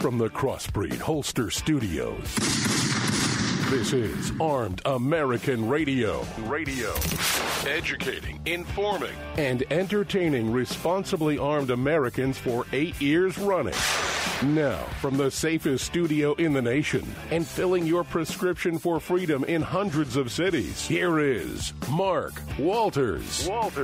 from the Crossbreed Holster Studios, this is Armed American Radio. Educating, informing, and entertaining responsibly armed Americans for 8 years running. Now, from the safest studio in the nation and filling your prescription for freedom in hundreds of cities, here is Mark Walters.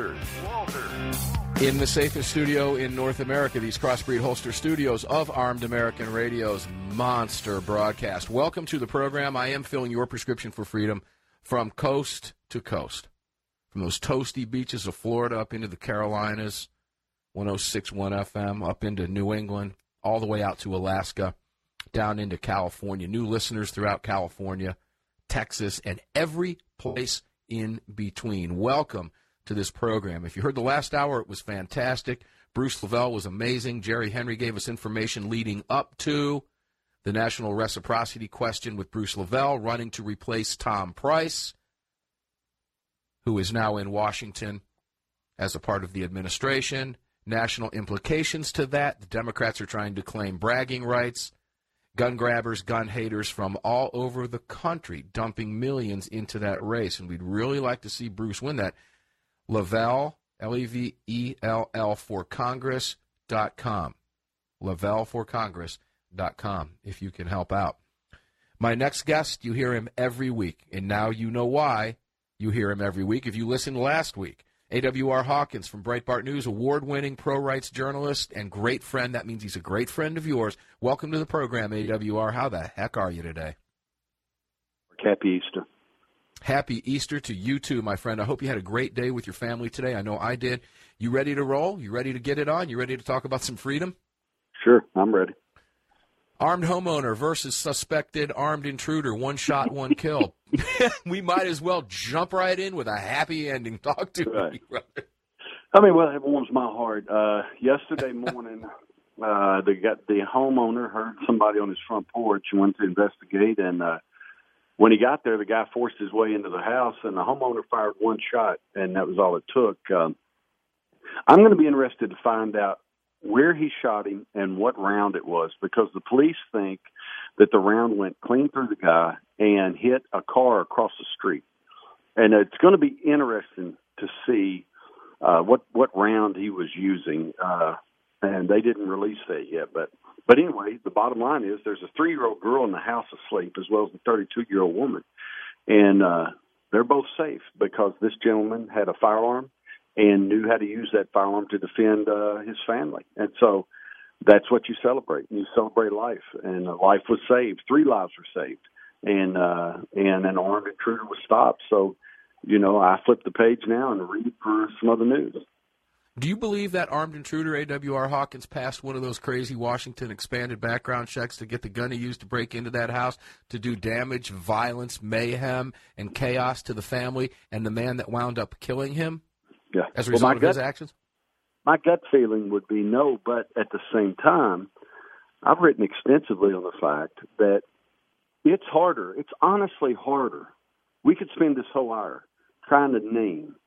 In the safest studio in North America, these Crossbreed Holster Studios of Armed American Radio's monster broadcast. Welcome to the program. I am filling your prescription for freedom from coast to coast. From those toasty beaches of Florida up into the Carolinas, 106.1 FM, up into New England, all the way out to Alaska, down into California. New listeners throughout California, Texas, and every place in between. Welcome to this program. If you heard the last hour, it was fantastic. Bruce Lavelle was amazing. Jerry Henry gave us information leading up to the national reciprocity question with Bruce Lavelle running to replace Tom Price, who is now in Washington as a part of the administration. National implications to that. The Democrats are trying to claim bragging rights. Gun grabbers, gun haters from all over the country dumping millions into that race. And we'd really like to see Bruce win that. Lavelle, L-E-V-E-L-L, for Congress.com. LavelleForCongress.com, if you can help out. My next guest, you hear him every week, and now you know why you hear him every week. If you listened last week, A.W.R. Hawkins from Breitbart News, award-winning pro-rights journalist and great friend. That means he's a great friend of yours. Welcome to the program, A.W.R. How the heck are you today? Happy Easter. Happy Easter to you too, my friend. I hope you had a great day with your family today. I know I did. You ready to roll? You ready to get it on? You ready to talk about some freedom? Sure, I'm ready. Armed homeowner versus suspected armed intruder. One shot, one kill. We might as well jump right in with a happy ending. Talk to me, brother. I mean, well, it warms my heart. Yesterday morning, the homeowner heard somebody on his front porch and went to investigate, and when he got there, the guy forced his way into the house, and the homeowner fired one shot, and that was all it took. I'm going to be interested to find out where he shot him and what round it was, because the police think that the round went clean through the guy and hit a car across the street. And it's going to be interesting to see what round he was using, and they didn't release that yet, But anyway, the bottom line is there's a 3-year-old girl in the house asleep as well as a 32-year-old woman. And they're both safe because this gentleman had a firearm and knew how to use that firearm to defend his family. And so that's what you celebrate. You celebrate life. And life was saved. 3 lives were saved. And an armed intruder was stopped. So, you know, I flip the page now and read for some other news. Do you believe that armed intruder, A.W.R. Hawkins, passed one of those crazy Washington expanded background checks to get the gun he used to break into that house, to do damage, violence, mayhem, and chaos to the family, and the man that wound up killing him as a result of his actions? My gut feeling would be no, but at the same time, I've written extensively on the fact that it's harder. It's honestly harder. We could spend this whole hour trying to name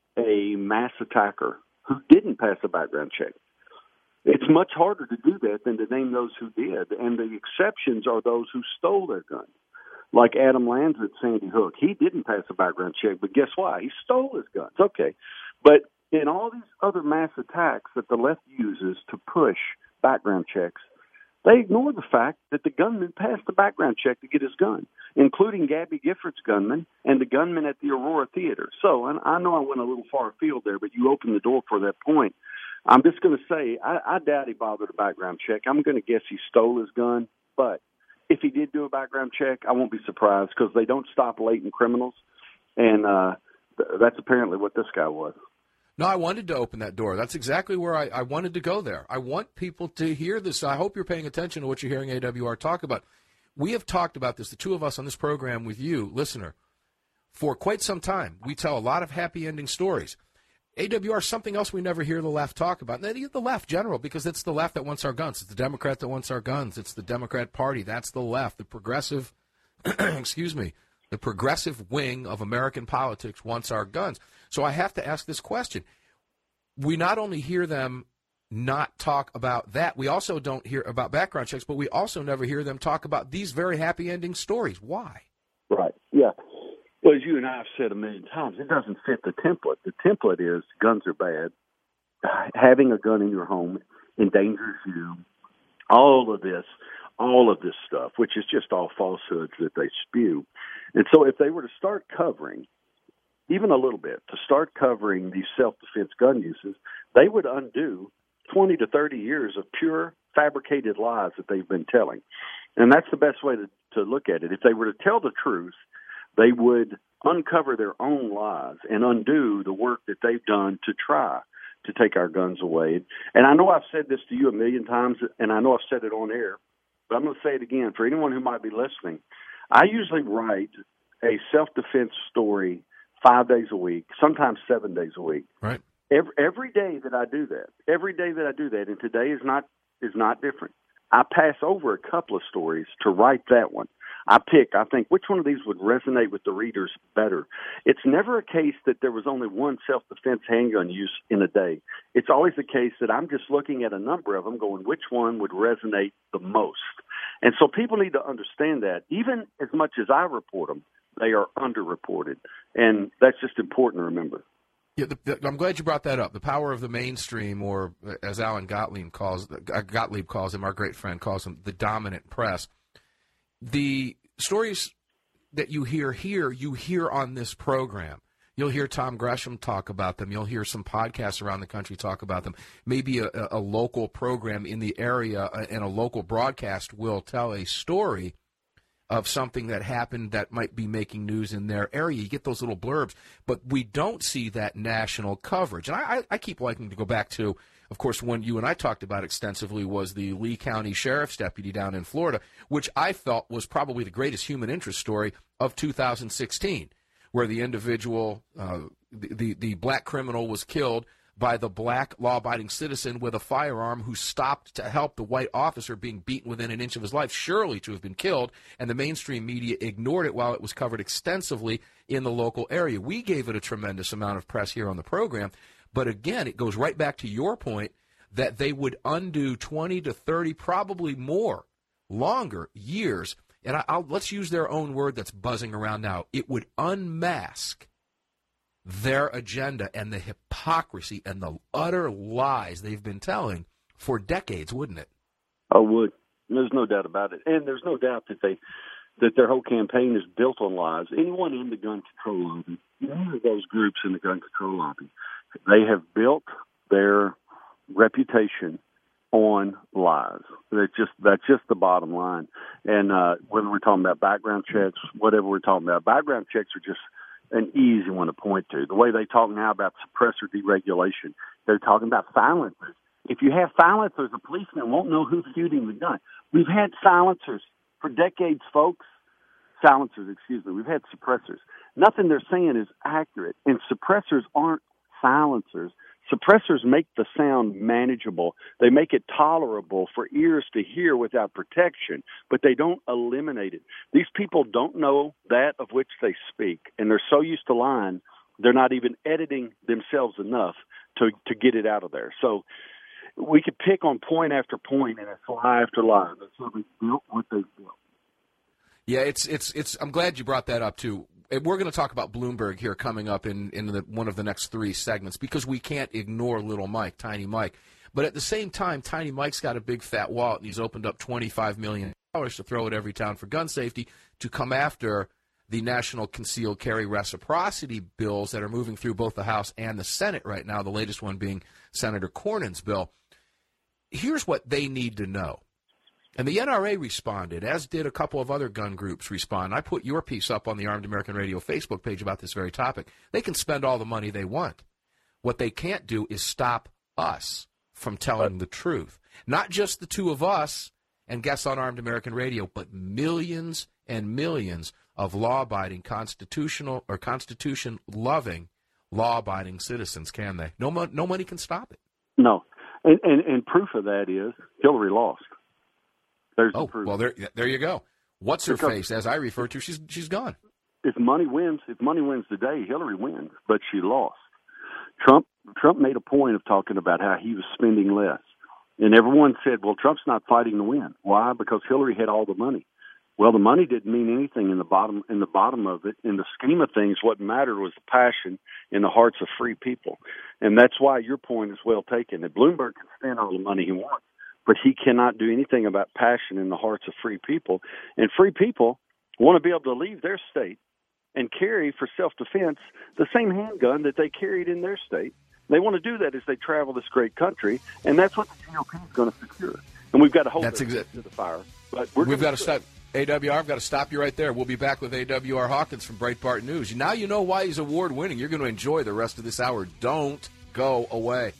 a mass attacker who didn't pass a background check. It's much harder to do that than to name those who did, and the exceptions are those who stole their guns. Like Adam Lanza at Sandy Hook. He didn't pass a background check, but guess why? He stole his guns. Okay. But in all these other mass attacks that the left uses to push background checks, they ignore the fact that the gunman passed the background check to get his gun, including Gabby Giffords' gunman and the gunman at the Aurora Theater. So, and I know I went a little far afield there, but you opened the door for that point. I'm just going to say I doubt he bothered a background check. I'm going to guess he stole his gun, but if he did do a background check, I won't be surprised because they don't stop latent criminals, and that's apparently what this guy was. No, I wanted to open that door. That's exactly where I wanted to go there. I want people to hear this. I hope you're paying attention to what you're hearing AWR talk about. We have talked about this, the two of us on this program with you, listener, for quite some time. We tell a lot of happy ending stories. AWR, something else we never hear the left talk about. And the left general, because it's the left that wants our guns. It's the Democrat that wants our guns. It's the Democrat Party. That's the left. The progressive, the progressive wing of American politics wants our guns. So I have to ask this question. We not only hear them not talk about that? We also don't hear about background checks, but we also never hear them talk about these very happy ending stories. Why? Right. Yeah. Well, as you and I have said a million times, it doesn't fit the template. The template is guns are bad. Having a gun in your home endangers you. All of this stuff, which is just all falsehoods that they spew. And so if they were to start covering, even a little bit, to start covering these self-defense gun uses, they would undo 20 to 30 years of pure fabricated lies that they've been telling. And that's the best way to look at it. If they were to tell the truth, they would uncover their own lies and undo the work that they've done to try to take our guns away. And I know I've said this to you a million times, and I know I've said it on air, but I'm going to say it again for anyone who might be listening. I usually write a self-defense story 5 days a week, sometimes 7 days a week. Right. Every day that I do that, and today is not different. I pass over a couple of stories to write that one. I think, which one of these would resonate with the readers better? It's never a case that there was only one self-defense handgun use in a day. It's always the case that I'm just looking at a number of them going, which one would resonate the most? And so people need to understand that. Even as much as I report them, they are underreported. And that's just important to remember. Yeah, I'm glad you brought that up. The power of the mainstream, or as Alan Gottlieb calls him, our great friend calls him, the dominant press. The stories that you hear here, you hear on this program. You'll hear Tom Gresham talk about them. You'll hear some podcasts around the country talk about them. Maybe a local program in the area and a local broadcast will tell a story of something that happened that might be making news in their area. You get those little blurbs, but we don't see that national coverage. And I keep liking to go back to, of course, one you and I talked about extensively was the Lee County Sheriff's deputy down in Florida, which I felt was probably the greatest human interest story of 2016, where the individual, the black criminal was killed by the black law-abiding citizen with a firearm who stopped to help the white officer being beaten within an inch of his life, surely to have been killed, and the mainstream media ignored it while it was covered extensively in the local area. We gave it a tremendous amount of press here on the program, but again, it goes right back to your point that they would undo 20 to 30, probably more, longer years, and let's use their own word that's buzzing around now. It would unmask their agenda and the hypocrisy and the utter lies they've been telling for decades, wouldn't it? Oh, would. There's no doubt about it. And there's no doubt that their whole campaign is built on lies. Anyone in the gun control lobby, any of those groups in the gun control lobby, they have built their reputation on lies. That's just the bottom line. And whether we're talking about background checks, whatever we're talking about, background checks are just an easy one to point to. The way they talk now about suppressor deregulation, they're talking about silencers. If you have silencers, a policeman won't know who's shooting the gun. We've had silencers for decades, folks. We've had suppressors. Nothing they're saying is accurate, and suppressors aren't silencers. Suppressors make the sound manageable. They make it tolerable for ears to hear without protection, but they don't eliminate it. These people don't know that of which they speak, and they're so used to lying, they're not even editing themselves enough to get it out of there. So we could pick on point after point, and it's lie after lie. That's how they built what they've built. Yeah, it's. I'm glad you brought that up too. We're going to talk about Bloomberg here coming up in one of the next three segments because we can't ignore Little Mike, Tiny Mike. But at the same time, Tiny Mike's got a big fat wallet, and he's opened up $25 million to throw at every town for gun safety to come after the national concealed carry reciprocity bills that are moving through both the House and the Senate right now, the latest one being Senator Cornyn's bill. Here's what they need to know. And the NRA responded, as did a couple of other gun groups respond. I put your piece up on the Armed American Radio Facebook page about this very topic. They can spend all the money they want. What they can't do is stop us from telling the truth. Not just the two of us and guests on Armed American Radio, but millions and millions of law-abiding, constitution-loving, law-abiding citizens, can they? No money can stop it. No. And proof of that is Hillary lost. There's the proof. Well, there you go. What's her face? As I refer to, she's gone. If money wins today, Hillary wins, but she lost. Trump Trump made a point of talking about how he was spending less. And everyone said, well, Trump's not fighting to win. Why? Because Hillary had all the money. Well, the money didn't mean anything in the bottom of it. In the scheme of things, what mattered was the passion in the hearts of free people. And that's why your point is well taken, that Bloomberg can spend all the money he wants, but he cannot do anything about passion in the hearts of free people. And free people want to be able to leave their state and carry for self-defense the same handgun that they carried in their state. They want to do that as they travel this great country, and that's what the GOP is going to secure. And we've got to hold it to the fire. But we've got to stop. AWR, I've got to stop you right there. We'll be back with AWR Hawkins from Breitbart News. Now you know why he's award-winning. You're going to enjoy the rest of this hour. Don't go away.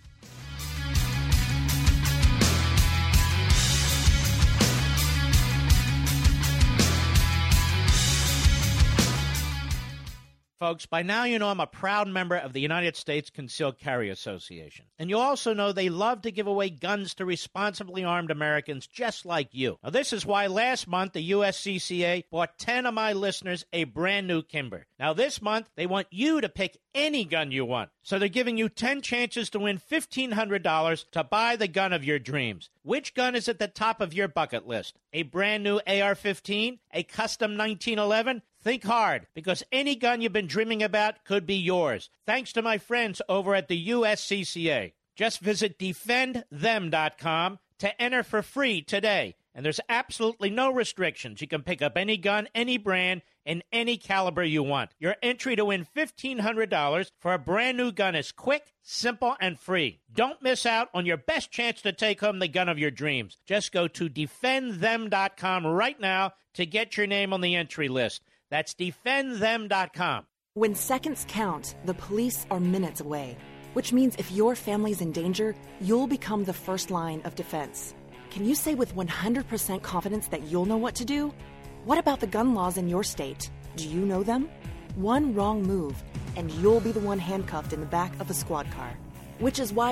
Folks, by now you know I'm a proud member of the United States Concealed Carry Association. And you also know they love to give away guns to responsibly armed Americans just like you. Now, this is why last month the USCCA bought 10 of my listeners a brand new Kimber. Now, this month they want you to pick any gun you want. So they're giving you 10 chances to win $1,500 to buy the gun of your dreams. Which gun is at the top of your bucket list? A brand new AR-15? A custom 1911? Think hard, because any gun you've been dreaming about could be yours, thanks to my friends over at the USCCA. Just visit defendthem.com to enter for free today. And there's absolutely no restrictions. You can pick up any gun, any brand, and any caliber you want. Your entry to win $1,500 for a brand new gun is quick, simple, and free. Don't miss out on your best chance to take home the gun of your dreams. Just go to defendthem.com right now to get your name on the entry list. That's defendthem.com. When seconds count, the police are minutes away, which means if your family's in danger, you'll become the first line of defense. Can you say with 100% confidence that you'll know what to do? What about the gun laws in your state? Do you know them? One wrong move, and you'll be the one handcuffed in the back of a squad car. Which is why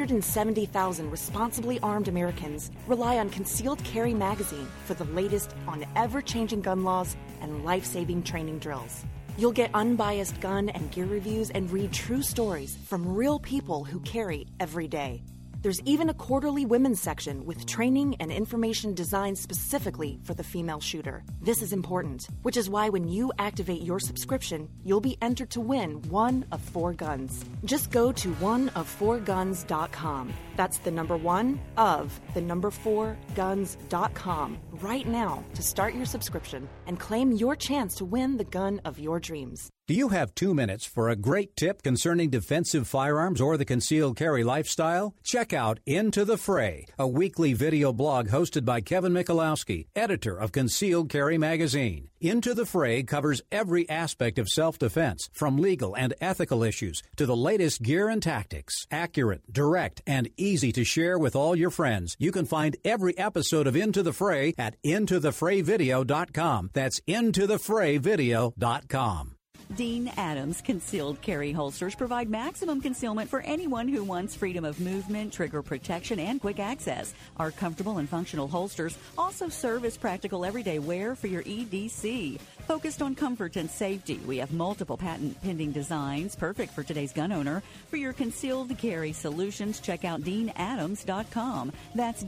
170,000 responsibly armed Americans rely on Concealed Carry Magazine for the latest on ever-changing gun laws and life-saving training drills. You'll get unbiased gun and gear reviews and read true stories from real people who carry every day. There's even a quarterly women's section with training and information designed specifically for the female shooter. This is important, which is why when you activate your subscription, you'll be entered to win one of 4 guns. Just go to oneof4guns.com. That's the number 1 of the number 4guns.com right now to start your subscription and claim your chance to win the gun of your dreams. Do you have 2 minutes for a great tip concerning defensive firearms or the concealed carry lifestyle? Check out Into the Fray, a weekly video blog hosted by Kevin Michalowski, editor of Concealed Carry Magazine. Into the Fray covers every aspect of self-defense, from legal and ethical issues to the latest gear and tactics. Accurate, direct, and easy to share with all your friends. You can find every episode of Into the Fray at intothefrayvideo.com. That's intothefrayvideo.com. Dean Adams Concealed Carry Holsters provide maximum concealment for anyone who wants freedom of movement, trigger protection, and quick access. Our comfortable and functional holsters also serve as practical everyday wear for your EDC. Focused on comfort and safety, we have multiple patent-pending designs perfect for today's gun owner. For your concealed carry solutions, check out DeanAdams.com. That's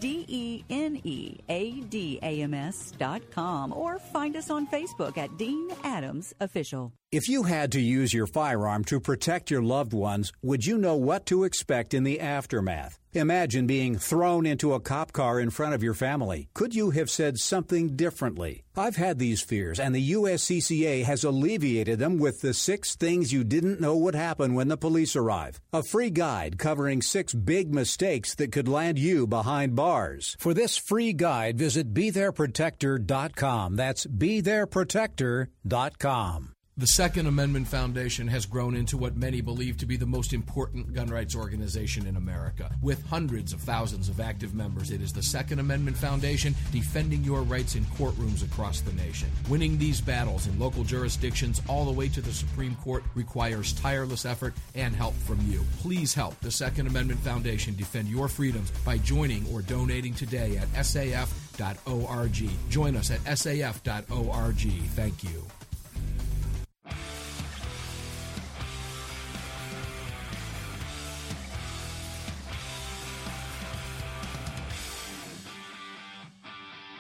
DeanAdams.com. Or find us on Facebook at Dean Adams Official. If you had to use your firearm to protect your loved ones, would you know what to expect in the aftermath? Imagine being thrown into a cop car in front of your family. Could you have said something differently? I've had these fears, and the USCCA has alleviated them with the 6 things you didn't know would happen when the police arrive. A free guide covering 6 big mistakes that could land you behind bars. For this free guide, visit BeThereProtector.com. That's BeThereProtector.com. The Second Amendment Foundation has grown into what many believe to be the most important gun rights organization in America. With hundreds of thousands of active members, it is the Second Amendment Foundation defending your rights in courtrooms across the nation. Winning these battles in local jurisdictions all the way to the Supreme Court requires tireless effort and help from you. Please help the Second Amendment Foundation defend your freedoms by joining or donating today at saf.org. Join us at saf.org. Thank you.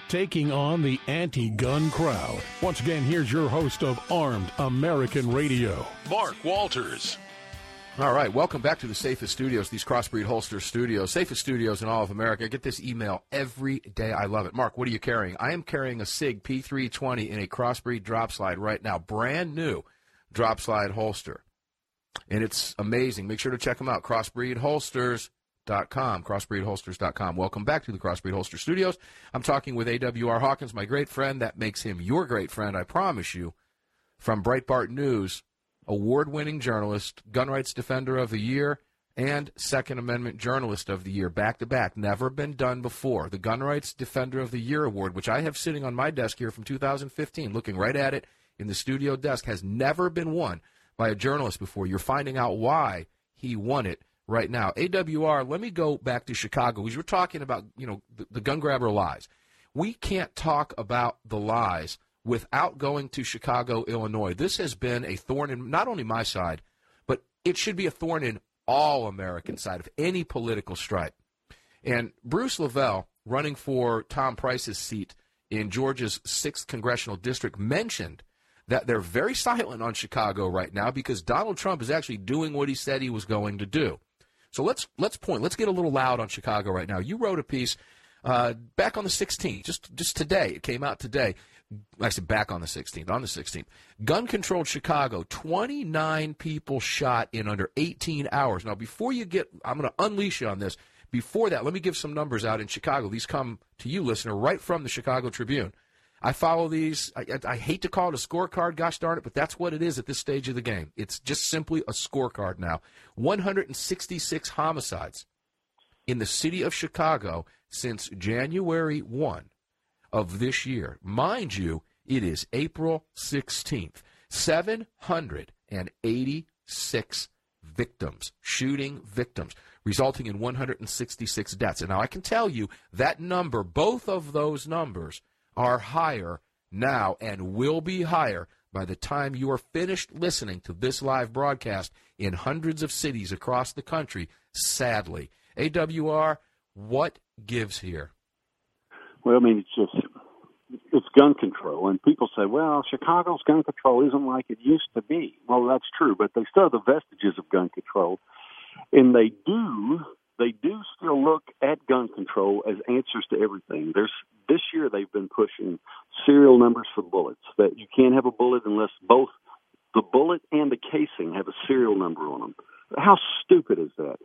taking on the anti-gun crowd. Once again, here's your host of Armed American Radio, Mark Walters. All right, welcome back to the safest studios, these Crossbreed Holster studios, safest studios in all of America. I get this email every day. I love it. Mark, what are you carrying? I am carrying a SIG P320 in a Crossbreed drop slide right now, brand new drop slide holster. And it's amazing. Make sure to check them out, crossbreedholsters.com, crossbreedholsters.com. Welcome back to the Crossbreed Holster studios. I'm talking with A.W.R. Hawkins, my great friend. That makes him your great friend, I promise you, from Breitbart News. Award-winning journalist, Gun Rights Defender of the Year, and Second Amendment Journalist of the Year, back-to-back. Never been done before. The Gun Rights Defender of the Year Award, which I have sitting on my desk here from 2015, looking right at it in the studio desk, has never been won by a journalist before. You're finding out why he won it right now. AWR, let me go back to Chicago, because you were talking about, the gun grabber lies. We can't talk about the lies without going to Chicago, Illinois. This has been a thorn in not only my side, but it should be a thorn in all American side of any political stripe. And Bruce Lavelle, running for Tom Price's seat in Georgia's 6th Congressional District, mentioned that they're very silent on Chicago right now because Donald Trump is actually doing what he said he was going to do. So let's get a little loud on Chicago right now. You wrote a piece back on the 16th, just today. It came out today. I said back on the 16th. Gun-controlled Chicago, 29 people shot in under 18 hours. Now, before you get, I'm going to unleash you on this. Before that, let me give some numbers out in Chicago. These come to you, listener, right from the Chicago Tribune. I follow these. I hate to call it a scorecard, gosh darn it, but that's what it is at this stage of the game. It's just simply a scorecard now. 166 homicides in the city of Chicago since January 1. Of this year. Mind you, it is April 16th. 786 victims, shooting victims, resulting in 166 deaths. And now I can tell you that number, both of those numbers, are higher now and will be higher by the time you are finished listening to this live broadcast in hundreds of cities across the country, sadly. AWR, what gives here? Well, I mean, it's gun control. And people say, well, Chicago's gun control isn't like it used to be. Well, that's true, but they still have the vestiges of gun control. And they do still look at gun control as answers to everything. This year they've been pushing serial numbers for bullets, that you can't have a bullet unless both the bullet and the casing have a serial number on them. How stupid is that?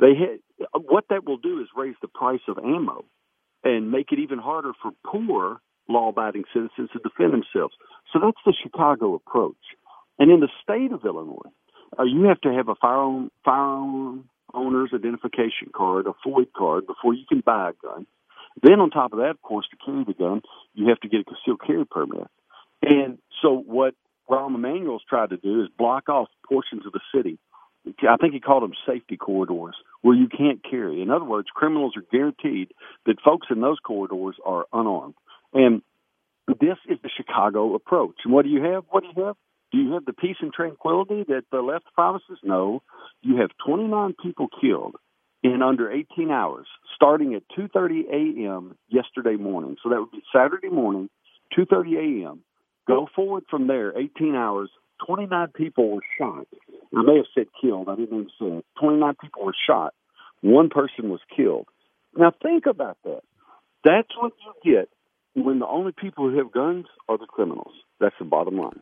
What that will do is raise the price of ammo and make it even harder for poor law-abiding citizens to defend themselves. So that's the Chicago approach. And in the state of Illinois, you have to have a firearm owner's identification card, a FOID card, before you can buy a gun. Then on top of that, of course, to carry the gun, you have to get a concealed carry permit. And so what Rahm Emanuel's tried to do is block off portions of the city. I think he called them safety corridors, where you can't carry. In other words, criminals are guaranteed that folks in those corridors are unarmed. And this is the Chicago approach. And what do you have? Do you have the peace and tranquility that the left promises? No. You have 29 people killed in under 18 hours, starting at 2:30 a.m. yesterday morning. So that would be Saturday morning, 2:30 a.m. Go forward from there, 18 hours, 29 people were shot. I may have said killed. I didn't even say it. 29 people were shot. One person was killed. Now think about that. That's what you get when the only people who have guns are the criminals. That's the bottom line.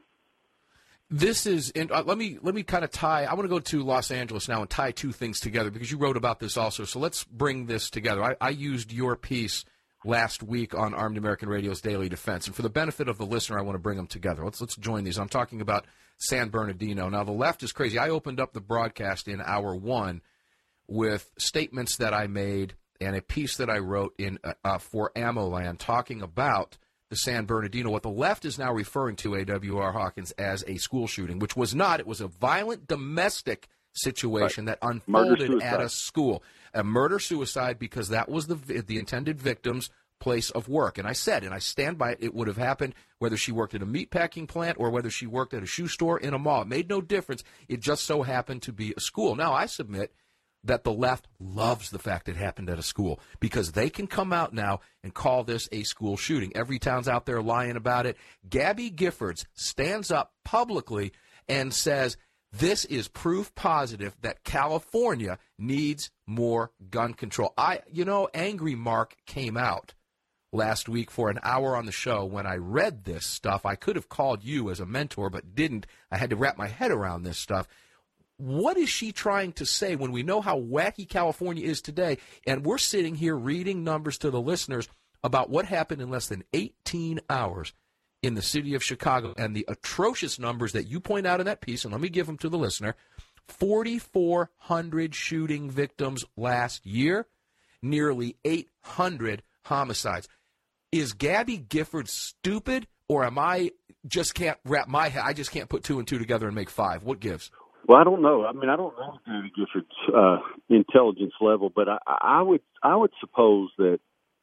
This is, and let me kind of tie. I want to go to Los Angeles now and tie two things together because you wrote about this also. So let's bring this together. I used your piece last week on Armed American Radio's Daily Defense, and for the benefit of the listener, I want to bring them together. Let's join these. I'm talking about San Bernardino. Now the left is crazy. I opened up the broadcast in hour one with statements that I made and a piece that I wrote in for AmmoLand talking about the San Bernardino, what the left is now referring to, A.W.R. Hawkins, as a school shooting, which was not. It was a violent domestic situation that unfolded at a school. A murder-suicide because that was the intended victim's place of work. And I said, and I stand by it, it would have happened whether she worked at a meatpacking plant or whether she worked at a shoe store in a mall. It made no difference. It just so happened to be a school. Now, I submit that the left loves the fact it happened at a school, because they can come out now and call this a school shooting. Everytown's out there lying about it. Gabby Giffords stands up publicly and says this is proof positive that California needs more gun control. Angry Mark came out last week for an hour on the show. When I read this stuff, I could have called you as a mentor, but didn't. I had to wrap my head around this stuff. What is she trying to say when we know how wacky California is today, and we're sitting here reading numbers to the listeners about what happened in less than 18 hours in the city of Chicago, and the atrocious numbers that you point out in that piece, and let me give them to the listener: 4,400 shooting victims last year, nearly 800 homicides. Is Gabby Gifford stupid, or am I just can't wrap my head? I just can't put two and two together and make five. What gives? Well, I don't know. I mean, I don't know Gabby Gifford's intelligence level, but I would suppose that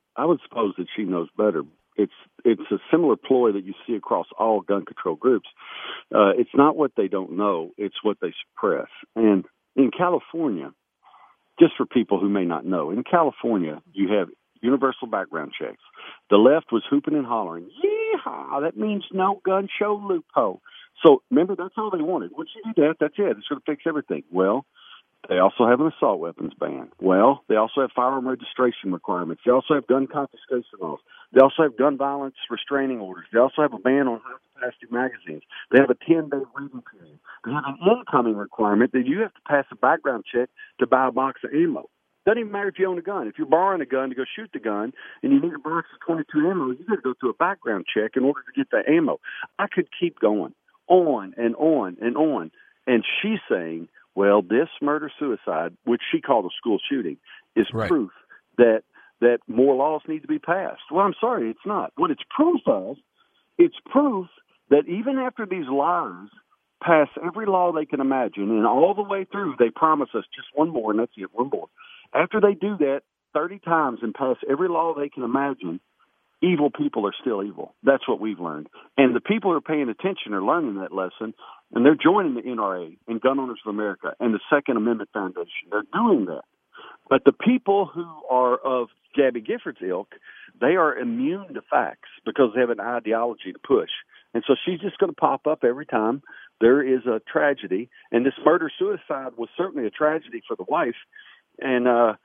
she knows better. It's a similar ploy that you see across all gun control groups. It's not what they don't know; it's what they suppress. And in California, just for people who may not know, in California you have universal background checks. The left was hooping and hollering, "Yeehaw! That means no gun show loophole." So remember, that's all they wanted. Once you do that, that's it. It's going to fix everything. Well, they also have an assault weapons ban. Well, they also have firearm registration requirements. They also have gun confiscation laws. They also have gun violence restraining orders. They also have a ban on high-capacity magazines. They have a 10-day reading period. They have an incoming requirement that you have to pass a background check to buy a box of ammo. Doesn't even matter if you own a gun. If you're borrowing a gun to go shoot the gun and you need a box of 22 ammo, you got to go through a background check in order to get the ammo. I could keep going on and on and on. And she's saying, well, this murder-suicide, which she called a school shooting, is proof that more laws need to be passed. Well, I'm sorry, it's not. What it's proof of, it's proof that even after these liars pass every law they can imagine, and all the way through they promise us just one more, and that's it, one more. After they do that 30 times and pass every law they can imagine, evil people are still evil. That's what we've learned. And the people who are paying attention are learning that lesson, and they're joining the NRA and Gun Owners of America and the Second Amendment Foundation. They're doing that. But the people who are of Gabby Gifford's ilk, they are immune to facts because they have an ideology to push. And so she's just going to pop up every time there is a tragedy. And this murder-suicide was certainly a tragedy for the wife. And,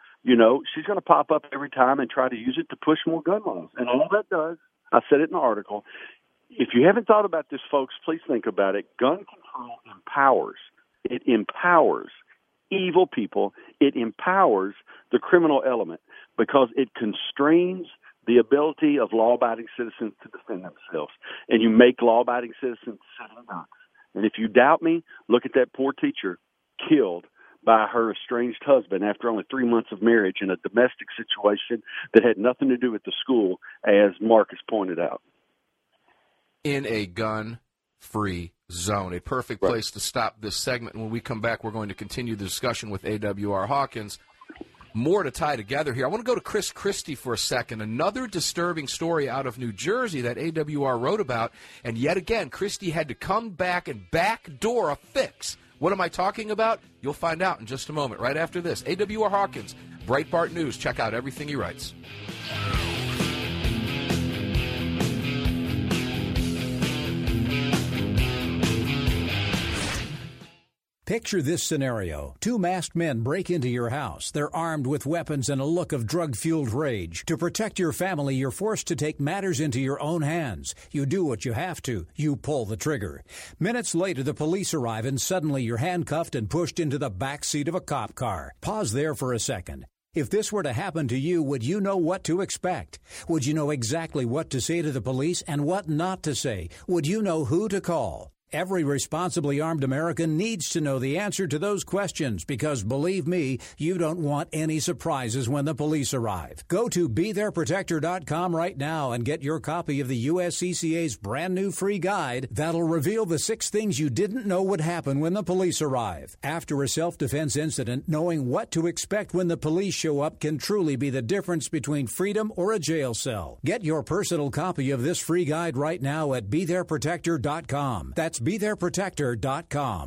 she's going to pop up every time and try to use it to push more gun laws. And all that does, I said it in the article, if you haven't thought about this, folks, please think about it. Gun control empowers. It empowers evil people. It empowers the criminal element because it constrains the ability of law-abiding citizens to defend themselves. And you make law-abiding citizens sitting ducks. And if you doubt me, look at that poor teacher killed by her estranged husband after only 3 months of marriage in a domestic situation that had nothing to do with the school, as Marcus pointed out. In a gun-free zone. A perfect place to stop this segment. When we come back, we're going to continue the discussion with A.W.R. Hawkins. More to tie together here. I want to go to Chris Christie for a second. Another disturbing story out of New Jersey that AWR wrote about, and yet again, Christie had to come back and backdoor a fix. What am I talking about? You'll find out in just a moment, right after this. A.W.R. Hawkins, Breitbart News. Check out everything he writes. Picture this scenario. Two masked men break into your house. They're armed with weapons and a look of drug-fueled rage. To protect your family, you're forced to take matters into your own hands. You do what you have to. You pull the trigger. Minutes later, the police arrive and suddenly you're handcuffed and pushed into the back seat of a cop car. Pause there for a second. If this were to happen to you, would you know what to expect? Would you know exactly what to say to the police and what not to say? Would you know who to call? Every responsibly armed American needs to know the answer to those questions because, believe me, you don't want any surprises when the police arrive. Go to BeThereProtector.com right now and get your copy of the USCCA's brand new free guide that'll reveal the 6 things you didn't know would happen when the police arrive. After a self-defense incident, knowing what to expect when the police show up can truly be the difference between freedom or a jail cell. Get your personal copy of this free guide right now at BeThereProtector.com. That's BeThereProtector.com.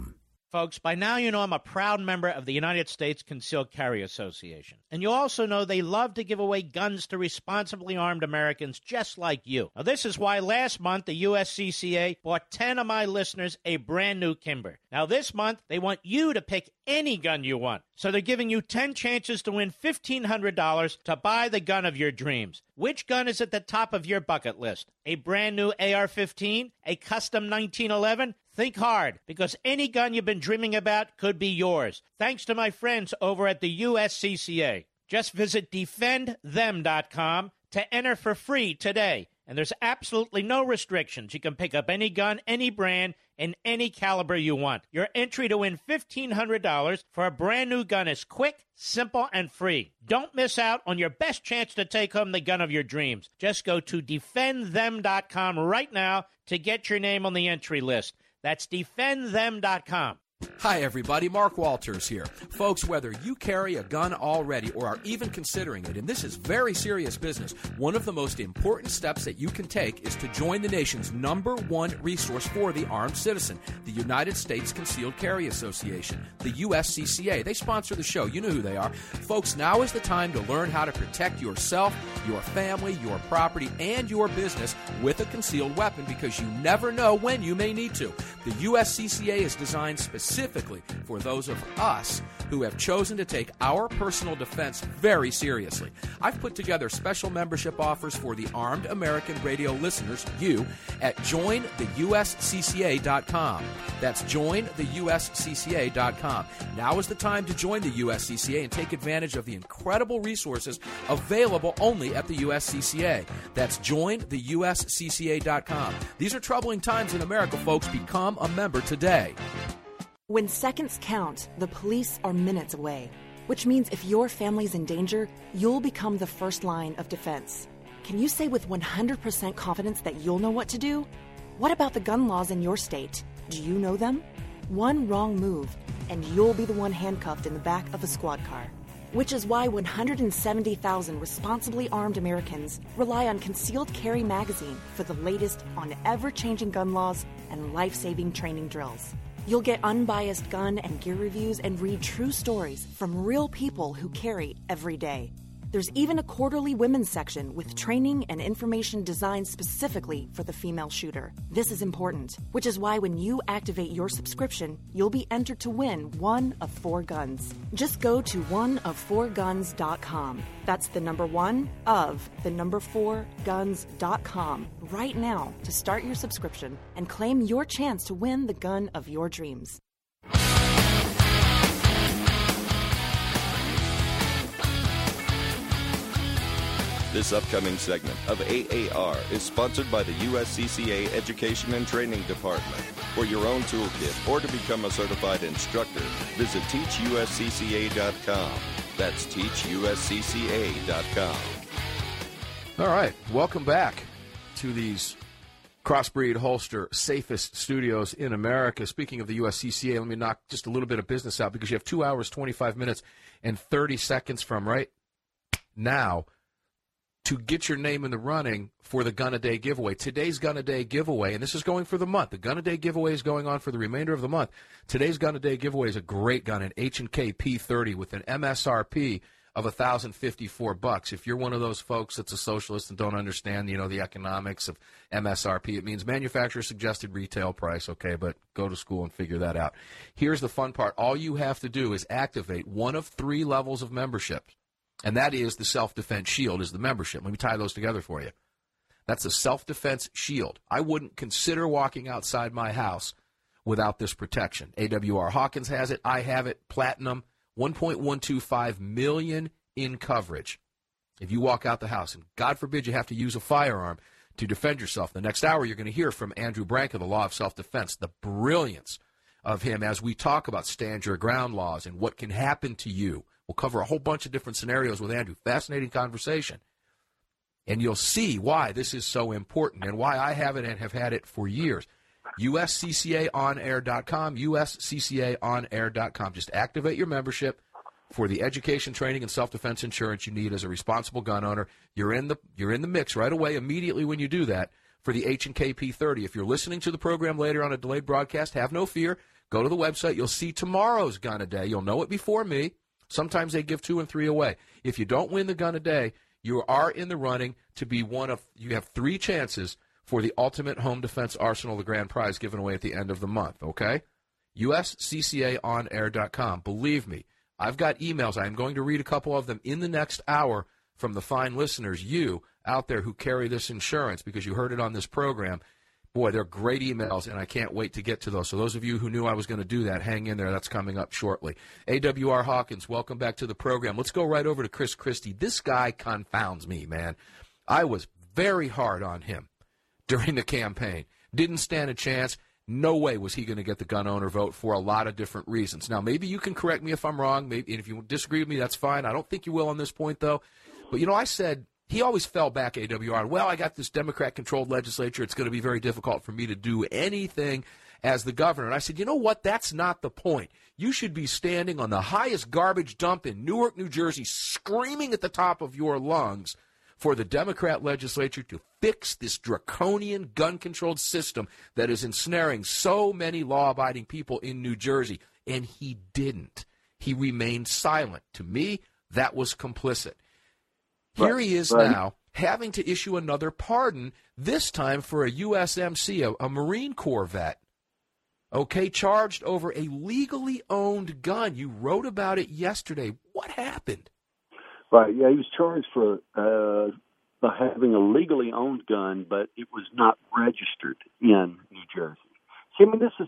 Folks, by now you know I'm a proud member of the United States Concealed Carry Association. And you also know they love to give away guns to responsibly armed Americans just like you. Now, this is why last month the USCCA bought 10 of my listeners a brand new Kimber. Now, this month they want you to pick any gun you want. So they're giving you 10 chances to win $1,500 to buy the gun of your dreams. Which gun is at the top of your bucket list? A brand new AR-15? A custom 1911? Think hard, because any gun you've been dreaming about could be yours, thanks to my friends over at the USCCA. Just visit defendthem.com to enter for free today. And there's absolutely no restrictions. You can pick up any gun, any brand, and any caliber you want. Your entry to win $1,500 for a brand new gun is quick, simple, and free. Don't miss out on your best chance to take home the gun of your dreams. Just go to defendthem.com right now to get your name on the entry list. That's defendthem.com. Hi, everybody. Mark Walters here. Folks, whether you carry a gun already or are even considering it, and this is very serious business, one of the most important steps that you can take is to join the nation's #1 resource for the armed citizen, the United States Concealed Carry Association, the USCCA. They sponsor the show. You know who they are. Folks, now is the time to learn how to protect yourself, your family, your property, and your business with a concealed weapon, because you never know when you may need to. The USCCA is designed specifically for those of us who have chosen to take our personal defense very seriously. I've put together special membership offers for the armed American radio listeners, you, at jointheuscca.com. That's jointheuscca.com. Now is the time to join the USCCA and take advantage of the incredible resources available only at the USCCA. That's jointheuscca.com. These are troubling times in America, folks. Become a member today. When seconds count, the police are minutes away, which means if your family's in danger, you'll become the first line of defense. Can you say with 100% confidence that you'll know what to do? What about the gun laws in your state? Do you know them? One wrong move, and you'll be the one handcuffed in the back of a squad car. Which is why 170,000 responsibly armed Americans rely on Concealed Carry Magazine for the latest on ever-changing gun laws and life-saving training drills. You'll get unbiased gun and gear reviews and read true stories from real people who carry every day. There's even a quarterly women's section with training and information designed specifically for the female shooter. This is important, which is why when you activate your subscription, you'll be entered to win one of 4 guns. Just go to oneof4guns.com. That's the number 1 of the number 4guns.com right now to start your subscription and claim your chance to win the gun of your dreams. This upcoming segment of AAR is sponsored by the USCCA Education and Training Department. For your own toolkit or to become a certified instructor, visit teachuscca.com. That's teachuscca.com. All right, welcome back to these Crossbreed Holster safest studios in America. Speaking of the USCCA, let me knock just a little bit of business out, because you have 2 hours, 25 minutes, and 30 seconds from right now to get your name in the running for the Gun a Day giveaway. Today's Gun a Day giveaway, and this is going for the month. The Gun a Day giveaway is going on for the remainder of the month. Today's Gun a Day giveaway is a great gun, an H&K P30 with an MSRP of $1,054. If you're one of those folks that's a socialist and don't understand, the economics of MSRP, it means manufacturer suggested retail price, okay, but go to school and figure that out. Here's the fun part. All you have to do is activate one of 3 levels of membership. And that is the Self-Defense Shield is the membership. Let me tie those together for you. That's the Self-Defense Shield. I wouldn't consider walking outside my house without this protection. AWR Hawkins has it. I have it. Platinum, $1.125 million in coverage. If you walk out the house, and God forbid you have to use a firearm to defend yourself, the next hour you're going to hear from Andrew Branca, the Law of Self-Defense, the brilliance of him as we talk about stand your ground laws and what can happen to you. We'll cover a whole bunch of different scenarios with Andrew. Fascinating conversation. And you'll see why this is so important and why I have it and have had it for years. USCCAonair.com, USCCAonair.com. Just activate your membership for the education, training, and self-defense insurance you need as a responsible gun owner. You're in the mix right away, immediately when you do that, for the H&K P30. If you're listening to the program later on a delayed broadcast, have no fear. Go to the website. You'll see tomorrow's gun a day. You'll know it before me. Sometimes they give 2 and 3 away. If you don't win the gun a day, you are in the running to be you have 3 chances for the ultimate home defense arsenal, the grand prize given away at the end of the month, okay? USCCAOnAir.com. Believe me, I've got emails. I am going to read a couple of them in the next hour from the fine listeners, you out there who carry this insurance because you heard it on this program. Boy, they're great emails, and I can't wait to get to those. So those of you who knew I was going to do that, hang in there. That's coming up shortly. AWR Hawkins, welcome back to the program. Let's go right over to Chris Christie. This guy confounds me, man. I was very hard on him during the campaign. Didn't stand a chance. No way was he going to get the gun owner vote for a lot of different reasons. Now, maybe you can correct me if I'm wrong. Maybe, and if you disagree with me, that's fine. I don't think you will on this point, though. But, I said he always fell back, AWR. Well, I got this Democrat-controlled legislature. It's going to be very difficult for me to do anything as the governor. And I said, you know what? That's not the point. You should be standing on the highest garbage dump in Newark, New Jersey, screaming at the top of your lungs for the Democrat legislature to fix this draconian gun-controlled system that is ensnaring so many law-abiding people in New Jersey. And he didn't. He remained silent. To me, that was complicit. Here he is now having to issue another pardon, this time for a USMC, a Marine Corps vet, okay, charged over a legally owned gun. You wrote about it yesterday. What happened? Right, yeah, he was charged for having a legally owned gun, but it was not registered in New Jersey. See, I mean, this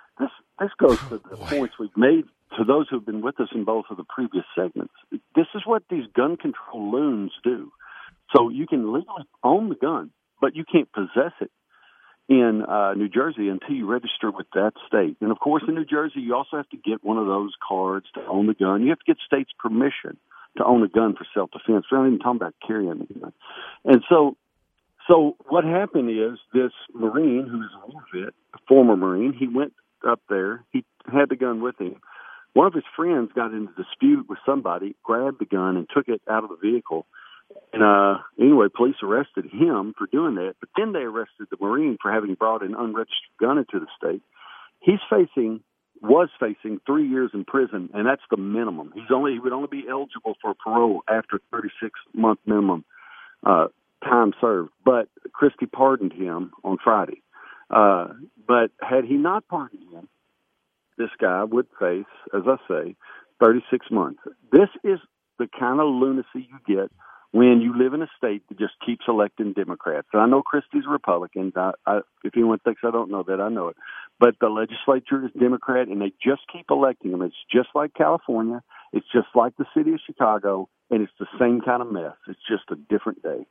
goes to the points we've made to those who have been with us in both of the previous segments. This is what these gun control loons do. So you can legally own the gun, but you can't possess it in New Jersey until you register with that state. And, of course, in New Jersey, you also have to get one of those cards to own the gun. You have to get state's permission to own a gun for self-defense. We're not even talking about carrying a gun. And so what happened is this Marine, who is a war vet, a former Marine, he went up there. He had the gun with him. One of his friends got into a dispute with somebody, grabbed the gun, and took it out of the vehicle. And anyway, police arrested him for doing that. But then they arrested the Marine for having brought an unregistered gun into the state. Was facing 3 years in prison, and that's the minimum. He would only be eligible for parole after 36-month minimum time served. But Christie pardoned him on Friday. But had he not pardoned him, this guy would face, as I say, 36 months. This is the kind of lunacy you get when you live in a state that just keeps electing Democrats. And I know Christie's a Republican. If anyone thinks I don't know that, I know it. But the legislature is Democrat, and they just keep electing them. It's just like California. It's just like the city of Chicago, and it's the same kind of mess. It's just a different day.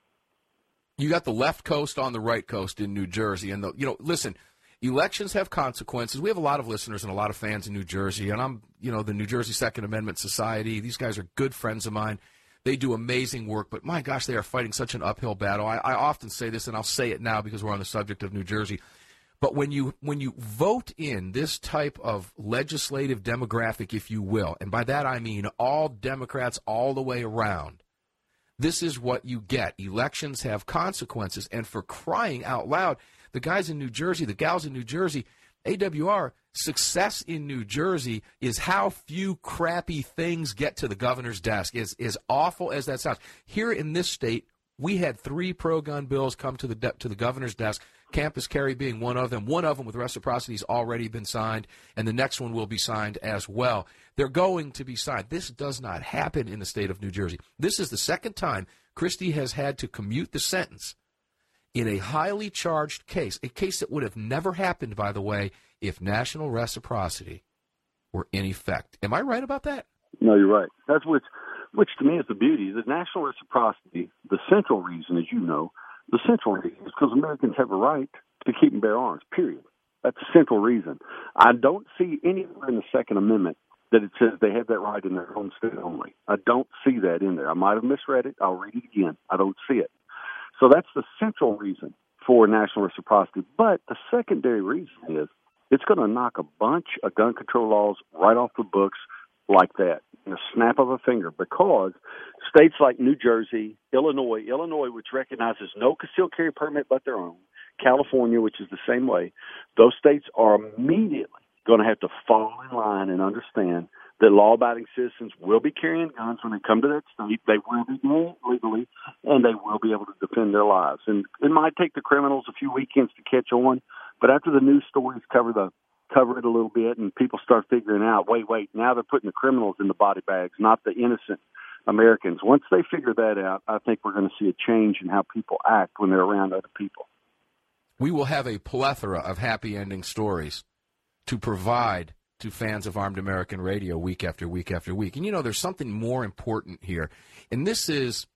You got the left coast on the right coast in New Jersey. And, listen, elections have consequences. We have a lot of listeners and a lot of fans in New Jersey. And I'm, the New Jersey Second Amendment Society. These guys are good friends of mine. They do amazing work, but my gosh, they are fighting such an uphill battle. I often say this, and I'll say it now because we're on the subject of New Jersey. But when you vote in this type of legislative demographic, if you will, and by that I mean all Democrats all the way around, this is what you get. Elections have consequences, and for crying out loud, the guys in New Jersey, the gals in New Jersey, AWR, success in New Jersey is how few crappy things get to the governor's desk. As awful as that sounds. Here in this state, we had 3 pro-gun bills come to the governor's desk, campus carry being one of them. One of them with reciprocity has already been signed, and the next one will be signed as well. They're going to be signed. This does not happen in the state of New Jersey. This is the second time Christie has had to commute the sentence in a highly charged case, a case that would have never happened, by the way, if national reciprocity were in effect. Am I right about that? No, you're right. That's which to me is the beauty. The national reciprocity, the central reason, as you know, the central reason is because Americans have a right to keep and bear arms, period. That's the central reason. I don't see anywhere in the Second Amendment that it says they have that right in their home state only. I don't see that in there. I might have misread it. I'll read it again. I don't see it. So that's the central reason for national reciprocity. But the secondary reason is it's going to knock a bunch of gun control laws right off the books like that in a snap of a finger, because states like New Jersey, Illinois, which recognizes no concealed carry permit but their own, California, which is the same way, those states are immediately going to have to fall in line and understand that law-abiding citizens will be carrying guns when they come to that state. They will be doing it legally, and they will be able to defend their lives. And it might take the criminals a few weekends to catch on, but after the news stories cover it a little bit and people start figuring out, wait, now they're putting the criminals in the body bags, not the innocent Americans. Once they figure that out, I think we're going to see a change in how people act when they're around other people. We will have a plethora of happy ending stories to provide to fans of Armed American Radio week after week after week. And, there's something more important here, and this is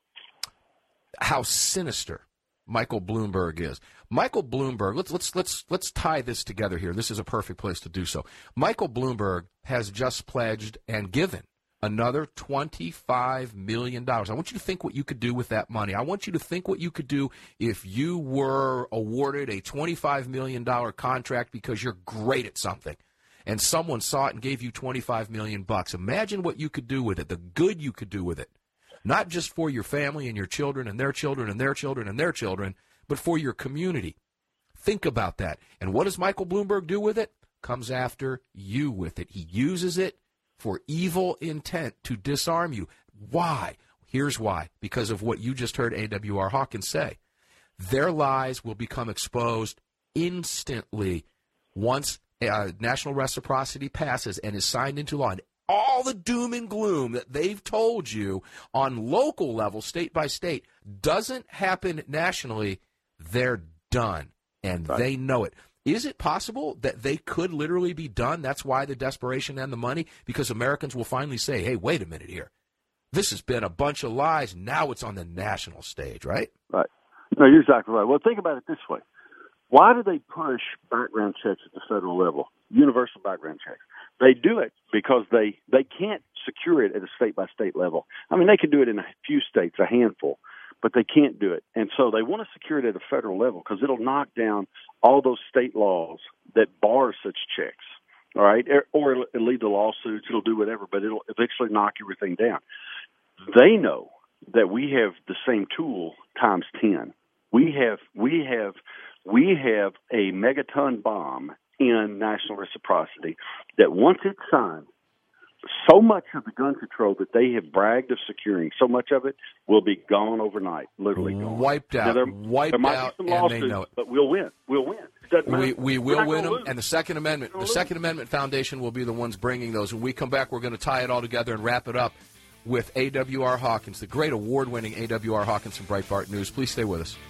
how sinister Michael Bloomberg is. Michael Bloomberg, let's tie this together here. This is a perfect place to do so. Michael Bloomberg has just pledged and given another $25 million. I want you to think what you could do with that money. I want you to think what you could do if you were awarded a $25 million contract because you're great at something, and someone saw it and gave you $25 million. Imagine what you could do with it, the good you could do with it, not just for your family and your children and their children and their children and their children, but for your community. Think about that. And what does Michael Bloomberg do with it? Comes after you with it. He uses it for evil intent to disarm you. Why? Here's why. Because of what you just heard A.W.R. Hawkins say. Their lies will become exposed instantly once national reciprocity passes and is signed into law. And all the doom and gloom that they've told you on local level, state by state, doesn't happen nationally. They're done, and they know it. Is it possible that they could literally be done? That's why the desperation and the money, because Americans will finally say, hey, wait a minute here. This has been a bunch of lies. Now it's on the national stage, right? Right. No, you're exactly right. Well, think about it this way. Why do they push background checks at the federal level, universal background checks? They do it because they can't secure it at a state-by-state level. I mean, they can do it in a few states, a handful, but they can't do it. And so they want to secure it at a federal level because it'll knock down all those state laws that bar such checks, all right? Or it'll lead to lawsuits, it'll do whatever, but it'll eventually knock everything down. They know that we have the same tool times 10. We have a megaton bomb in national reciprocity that once it's signed, so much of the gun control that they have bragged of securing, so much of it will be gone overnight, literally gone. Wiped out. There might be some lawsuits, and they know it. But we'll win. We'll win. We will win them, and the Second Amendment Foundation will be the ones bringing those. When we come back, we're going to tie it all together and wrap it up with A.W.R. Hawkins, the great award-winning A.W.R. Hawkins from Breitbart News. Please stay with us.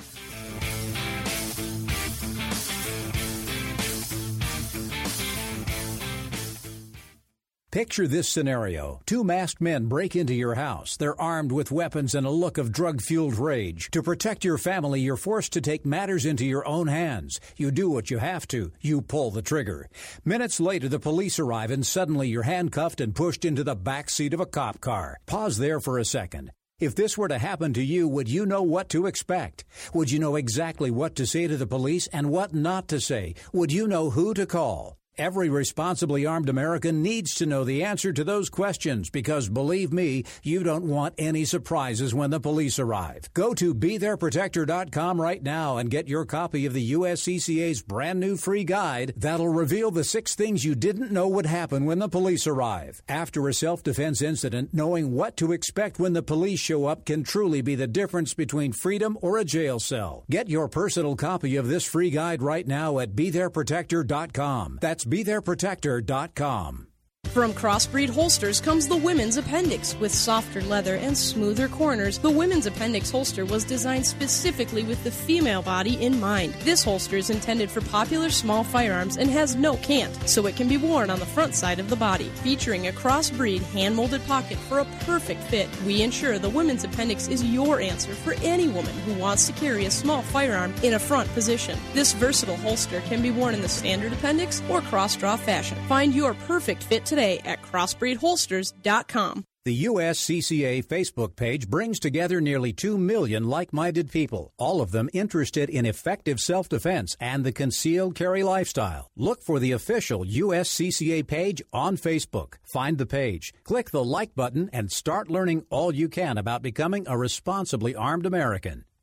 Picture this scenario. Two masked men break into your house. They're armed with weapons and a look of drug-fueled rage. To protect your family, you're forced to take matters into your own hands. You do what you have to. You pull the trigger. Minutes later, the police arrive, and suddenly you're handcuffed and pushed into the back seat of a cop car. Pause there for a second. If this were to happen to you, would you know what to expect? Would you know exactly what to say to the police and what not to say? Would you know who to call? Every responsibly armed American needs to know the answer to those questions because, believe me, you don't want any surprises when the police arrive. Go to BeThereProtector.com right now and get your copy of the USCCA's brand new free guide that'll reveal the 6 things you didn't know would happen when the police arrive. After a self-defense incident, knowing what to expect when the police show up can truly be the difference between freedom or a jail cell. Get your personal copy of this free guide right now at BeThereProtector.com. That's BeThereProtector.com. From Crossbreed Holsters comes the Women's Appendix. With softer leather and smoother corners, the Women's Appendix holster was designed specifically with the female body in mind. This holster is intended for popular small firearms and has no cant, so it can be worn on the front side of the body. Featuring a crossbreed hand-molded pocket for a perfect fit, we ensure the Women's Appendix is your answer for any woman who wants to carry a small firearm in a front position. This versatile holster can be worn in the standard appendix or cross-draw fashion. Find your perfect fit today at crossbreedholsters.com. The USCCA Facebook page brings together nearly 2 million like-minded people, all of them interested in effective self-defense and the concealed carry lifestyle. Look for the official USCCA page on Facebook. Find the page, click the like button, and start learning all you can about becoming a responsibly armed American.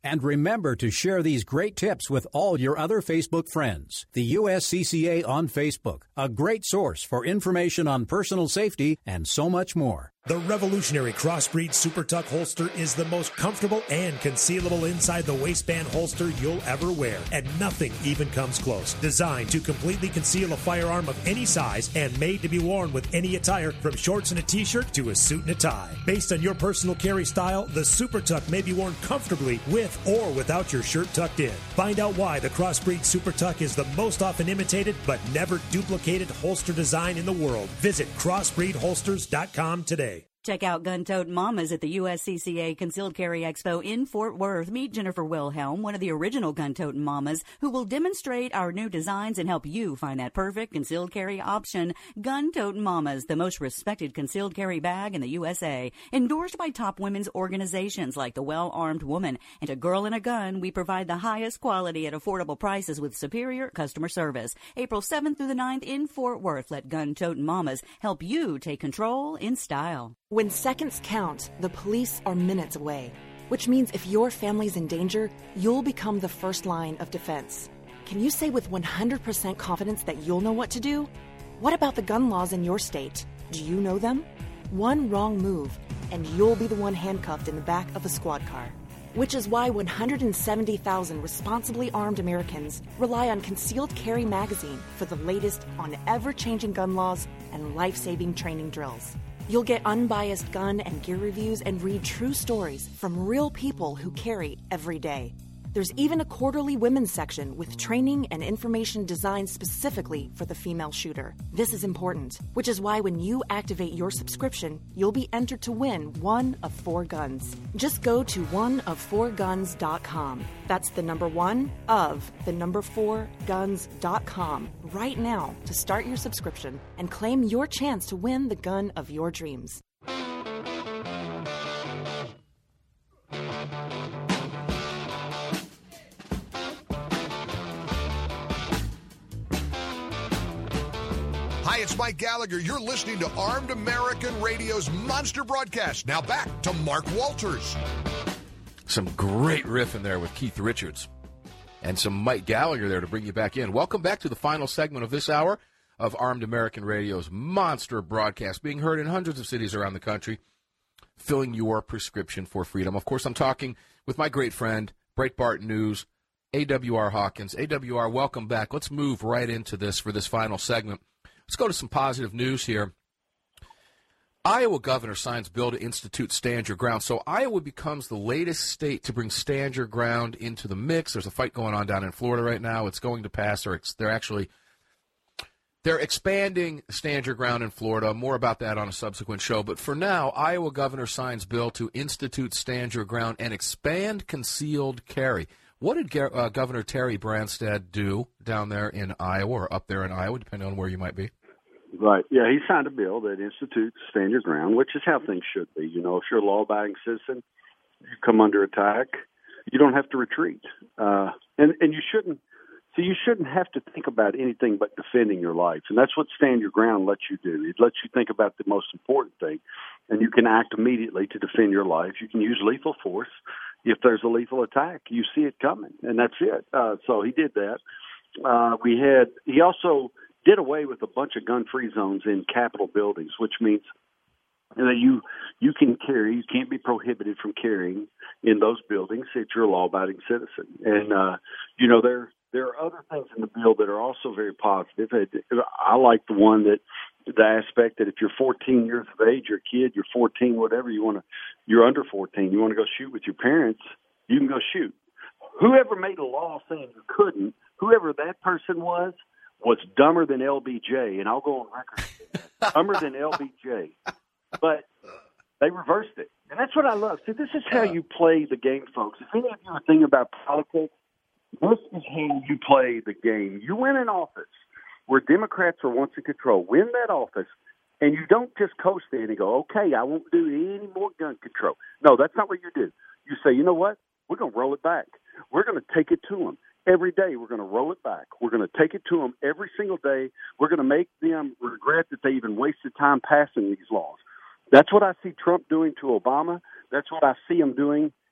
And remember to share these great tips with all your other Facebook friends. The USCCA on Facebook, a great source for information on personal safety and so much more. The revolutionary Crossbreed Super Tuck holster is the most comfortable and concealable inside the waistband holster you'll ever wear, and nothing even comes close. Designed to completely conceal a firearm of any size and made to be worn with any attire, from shorts and a t-shirt to a suit and a tie. Based on your personal carry style, the Super Tuck may be worn comfortably with or without your shirt tucked in. Find out why the Crossbreed Super Tuck is the most often imitated but never duplicated holster design in the world. Visit crossbreedholsters.com today. Check out Gun-Toting Mamas at the USCCA Concealed Carry Expo in Fort Worth. Meet Jennifer Wilhelm, one of the original Gun-Toting Mamas, who will demonstrate our new designs and help you find that perfect concealed carry option. Gun-Toting Mamas, the most respected concealed carry bag in the USA, endorsed by top women's organizations like the Well-Armed Woman. And to Girl in a Gun, we provide the highest quality at affordable prices with superior customer service. April 7th through the 9th in Fort Worth. Let Gun-Toting Mamas help you take control in style. When seconds count, the police are minutes away, which means if your family's in danger, you'll become the first line of defense. Can you say with 100% confidence that you'll know what to do? What about the gun laws in your state? Do you know them? One wrong move, and you'll be the one handcuffed in the back of a squad car. Which is why 170,000 responsibly armed Americans rely on Concealed Carry Magazine for the latest on ever-changing gun laws and life-saving training drills. You'll get unbiased gun and gear reviews and read true stories from real people who carry every day. There's even a quarterly women's section with training and information designed specifically for the female shooter. This is important, which is why when you activate your subscription, you'll be entered to win one of 4 guns. Just go to oneof4guns.com. That's the number 4guns.com right now to start your subscription and claim your chance to win the gun of your dreams. Hi, it's Mike Gallagher. You're listening to Armed American Radio's Monster Broadcast. Now back to Mark Walters. Some great riff in there with Keith Richards and some Mike Gallagher there to bring you back in. Welcome back to the final segment of this hour of Armed American Radio's Monster Broadcast, being heard in hundreds of cities around the country, filling your prescription for freedom. Of course, I'm talking with my great friend, Breitbart News, AWR Hawkins. AWR, welcome back. Let's move right into this for this final segment. Let's go to some positive news here. Iowa governor signs bill to institute Stand Your Ground. So Iowa becomes the latest state to bring Stand Your Ground into the mix. There's a fight going on down in Florida right now. It's going to pass, or they're expanding Stand Your Ground in Florida. More about that on a subsequent show. But for now, Iowa governor signs bill to institute Stand Your Ground and expand concealed carry. What did Governor Terry Branstad do down there in Iowa, or up there in Iowa, depending on where you might be? Right. Yeah, he signed a bill that institutes Stand Your Ground, which is how things should be. You know, if you're a law-abiding citizen, you come under attack, you don't have to retreat. And you shouldn't. So you shouldn't have to think about anything but defending your life. And that's what Stand Your Ground lets you do. It lets you think about the most important thing, and you can act immediately to defend your life. You can use lethal force. If there's a lethal attack, you see it coming, and that's it. So he did that. He also did away with a bunch of gun-free zones in Capitol buildings, which means that you can carry. You can't be prohibited from carrying in those buildings if you're a law-abiding citizen. And there are other things in the bill that are also very positive. I like the aspect that if you're 14 years of age, you're a kid, you're 14, whatever, you're under 14, you want to go shoot with your parents, you can go shoot. Whoever made a law saying you couldn't, whoever that person was dumber than LBJ, and I'll go on record with that. Dumber than LBJ. But they reversed it. And that's what I love. See, this is how you play the game, folks. If any of you are thinking about politics, this is how you play the game. You win an office where Democrats are once in control. Win that office, and you don't just coast in and go, okay, I won't do any more gun control. No, that's not what you do. You say, you know what? We're going to roll it back. We're going to take it to them. Every day we're going to roll it back. We're going to take it to them every single day. We're going to make them regret that they even wasted time passing these laws. That's what I see Trump doing to Obama. That's what I see him doing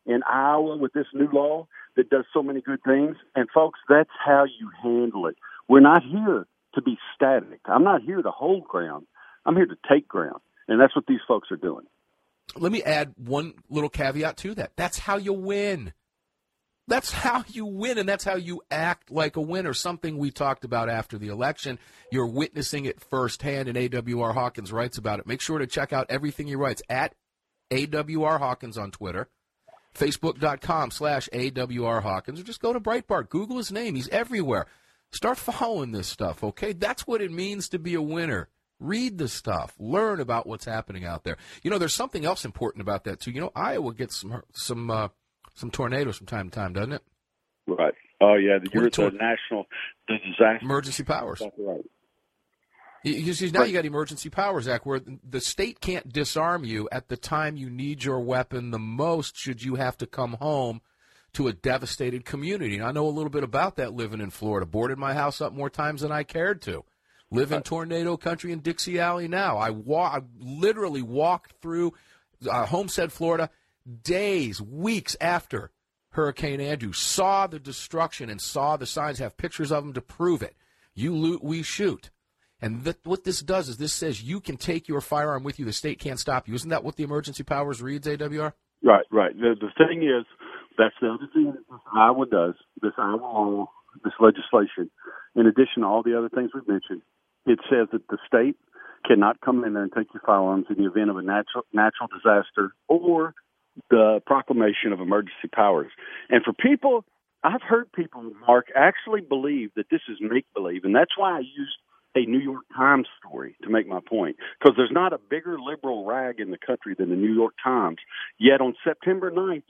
in Iowa with this new law that does so many good things. And, folks, that's how you handle it. We're not here to be static. I'm not here to hold ground. I'm here to take ground. And that's what these folks are doing. Let me add one little caveat to that. That's how you win. That's how you win, and that's how you act like a winner, something we talked about after the election. You're witnessing it firsthand, and A.W.R. Hawkins writes about it. Make sure to check out everything he writes at A.W.R. Hawkins on Twitter, Facebook.com/A.W.R. Hawkins, or just go to Breitbart. Google his name. He's everywhere. Start following this stuff, okay? That's what it means to be a winner. Read the stuff. Learn about what's happening out there. You know, there's something else important about that, too. You know, Iowa gets some tornadoes from time to time, doesn't it? Right. Oh, yeah. You're the national disaster. Emergency powers. That's right. You see, now you got emergency powers act where the state can't disarm you at the time you need your weapon the most should you have to come home to a devastated community. And I know a little bit about that living in Florida. Boarded my house up more times than I cared to. Live in tornado country in Dixie Alley now. I literally walked through Homestead, Florida, days, weeks after Hurricane Andrew, saw the destruction and saw the signs, have pictures of them to prove it. You loot, we shoot. And what this does is this says you can take your firearm with you. The state can't stop you. Isn't that what the emergency powers reads, AWR? Right. The thing is, that's the other thing that Iowa does, this Iowa law, this legislation, in addition to all the other things we've mentioned, it says that the state cannot come in there and take your firearms in the event of a natural disaster or the proclamation of emergency powers. And for people, I've heard people, Mark, actually believe that this is make-believe, and that's why I used a New York Times story to make my point, because there's not a bigger liberal rag in the country than the New York Times. Yet on September 9th,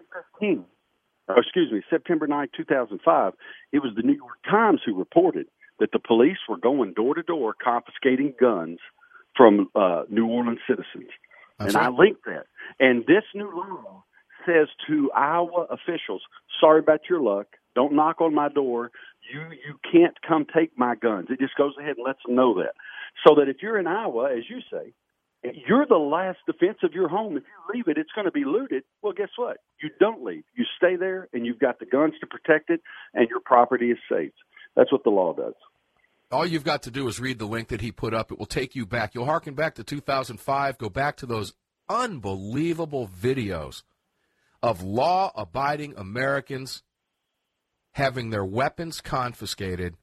2005, it was the New York Times who reported that the police were going door-to-door confiscating guns from New Orleans citizens. That's right. I linked that. And this new law says to Iowa officials, sorry about your luck. Don't knock on my door. You can't come take my guns. It just goes ahead and lets them know that. So that if you're in Iowa, as you say, you're the last defense of your home. If you leave it, it's going to be looted. Well, guess what? You don't leave. You stay there, and you've got the guns to protect it, and your property is safe. That's what the law does. All you've got to do is read the link that he put up. It will take you back. You'll hearken back to 2005, go back to those unbelievable videos of law-abiding Americans having their weapons confiscated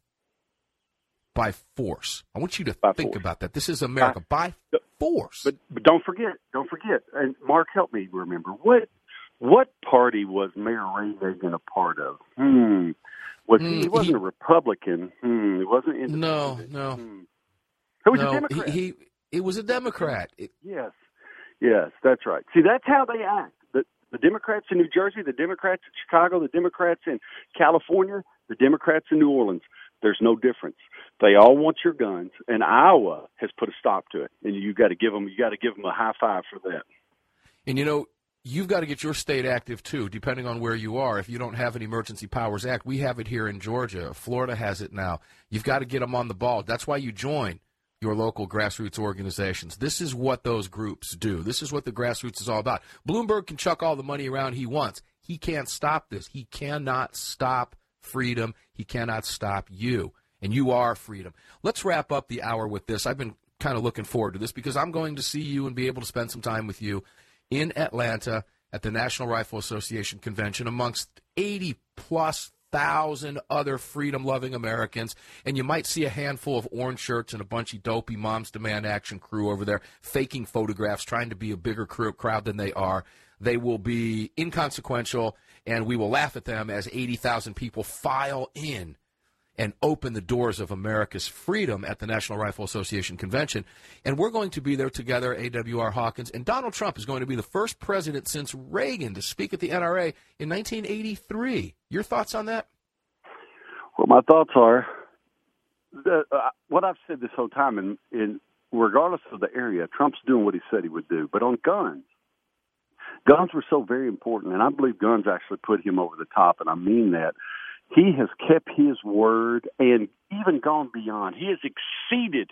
by force. I want you to think about that. This is America by force. But don't forget, and Mark, help me remember, what party was Mayor Ray Nagin a part of? He wasn't a Republican. He wasn't independent. No. He was a Democrat. He was a Democrat. Yes, that's right. See, that's how they act. The Democrats in New Jersey, the Democrats in Chicago, the Democrats in California, the Democrats in New Orleans, there's no difference. They all want your guns, and Iowa has put a stop to it. And you got to give them a high five for that. And you've got to get your state active too, depending on where you are. If you don't have an Emergency Powers Act, we have it here in Georgia. Florida has it now. You've got to get them on the ball. That's why you join your local grassroots organizations. This is what those groups do. This is what the grassroots is all about. Bloomberg can chuck all the money around he wants. He can't stop this. He cannot stop freedom. He cannot stop you. And you are freedom. Let's wrap up the hour with this. I've been kind of looking forward to this because I'm going to see you and be able to spend some time with you in Atlanta at the National Rifle Association Convention amongst 80-plus thousand other freedom-loving Americans, and you might see a handful of orange shirts and a bunch of dopey Moms Demand Action crew over there faking photographs, trying to be a bigger crowd than they are. They will be inconsequential, and we will laugh at them as 80,000 people file in and open the doors of America's freedom at the National Rifle Association Convention. And we're going to be there together, A.W.R. Hawkins, and Donald Trump is going to be the first president since Reagan to speak at the NRA in 1983. Your thoughts on that? Well, my thoughts are what I've said this whole time, in regardless of the area, Trump's doing what he said he would do. But on guns were so very important, and I believe guns actually put him over the top, and I mean that. He has kept his word and even gone beyond. He has exceeded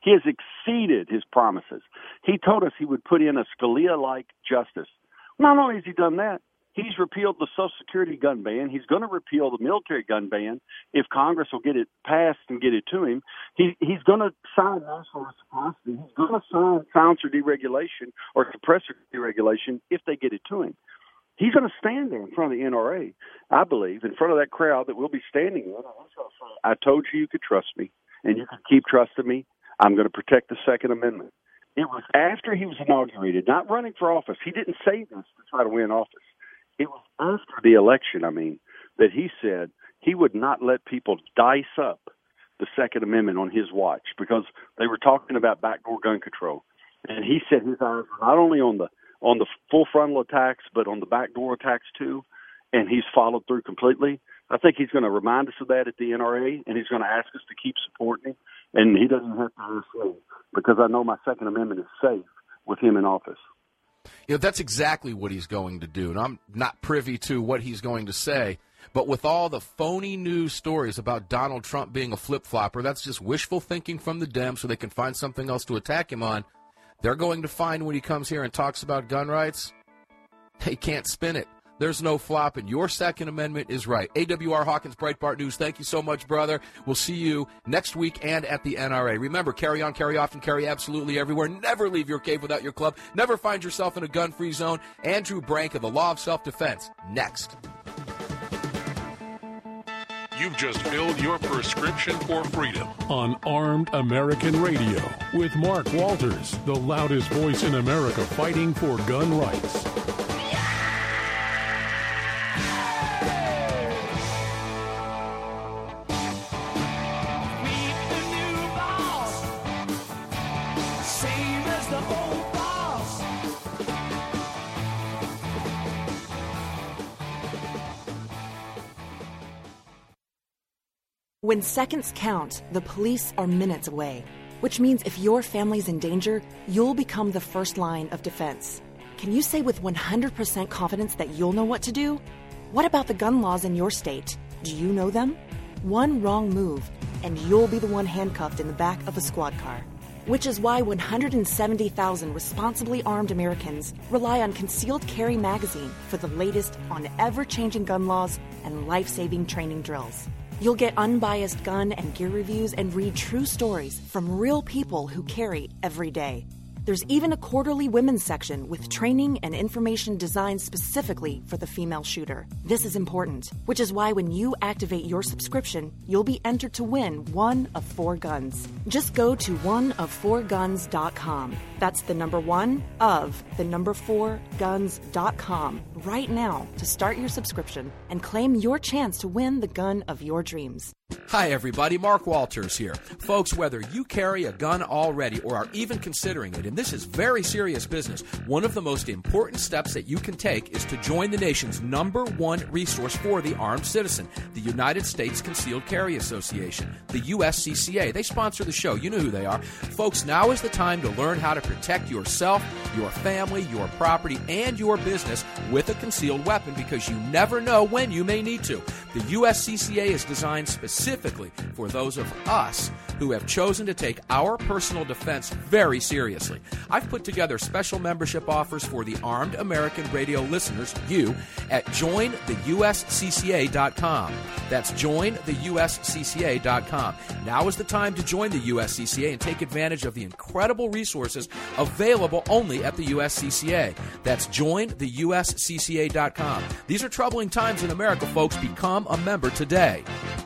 his promises. He told us he would put in a Scalia-like justice. Not only has he done that, He's repealed the Social Security gun ban. He's going to repeal the military gun ban if Congress will get it passed and get it to him. He's going to sign national reciprocity. He's going to sign silencer deregulation or suppressor deregulation if they get it to him. He's going to stand there in front of the NRA, I believe, in front of that crowd that we'll be standing in. I told you could trust me, and you can keep trusting me. I'm going to protect the Second Amendment. It was after he was inaugurated, not running for office. He didn't say this to try to win office. It was after the election, that he said he would not let people dice up the Second Amendment on his watch because they were talking about backdoor gun control. And he said his eyes were not only on the full frontal attacks, but on the backdoor attacks too. And he's followed through completely. I think he's going to remind us of that at the NRA, and he's going to ask us to keep supporting him. And he doesn't have to ask me because I know my Second Amendment is safe with him in office. You know, that's exactly what he's going to do, and I'm not privy to what he's going to say. But with all the phony news stories about Donald Trump being a flip-flopper, that's just wishful thinking from the Dems so they can find something else to attack him on. They're going to find when he comes here and talks about gun rights, they can't spin it. There's no flopping. Your Second Amendment is right. AWR Hawkins, Breitbart News, thank you so much, brother. We'll see you next week and at the NRA. Remember, carry on, carry often, carry absolutely everywhere. Never leave your cave without your club. Never find yourself in a gun-free zone. Andrew Brank of the Law of Self-Defense. Next. You've just filled your prescription for freedom on Armed American Radio with Mark Walters, the loudest voice in America fighting for gun rights. When seconds count, the police are minutes away, which means if your family's in danger, you'll become the first line of defense. Can you say with 100% confidence that you'll know what to do? What about the gun laws in your state? Do you know them? One wrong move, and you'll be the one handcuffed in the back of a squad car. Which is why 170,000 responsibly armed Americans rely on Concealed Carry Magazine for the latest on ever-changing gun laws and life-saving training drills. You'll get unbiased gun and gear reviews and read true stories from real people who carry every day. There's even a quarterly women's section with training and information designed specifically for the female shooter. This is important, which is why when you activate your subscription, you'll be entered to win one of 4 guns. Just go to oneof4guns.com. That's the number 1 of the number 4guns.com right now to start your subscription and claim your chance to win the gun of your dreams. Hi, everybody. Mark Walters here. Folks, whether you carry a gun already or are even considering it, and this is very serious business, one of the most important steps that you can take is to join the nation's number 1 resource for the armed citizen, the United States Concealed Carry Association, the USCCA. They sponsor the show. You know who they are. Folks, now is the time to learn how to protect yourself, your family, your property, and your business with a concealed weapon because you never know when you may need to. The USCCA is designed specifically for those of us who have chosen to take our personal defense very seriously. I've put together special membership offers for the Armed American Radio listeners, you, at jointheuscca.com. That's jointheuscca.com. Now is the time to join the USCCA and take advantage of the incredible resources available only at the USCCA. That's jointheuscca.com. These are troubling times in America, folks. Become a member today.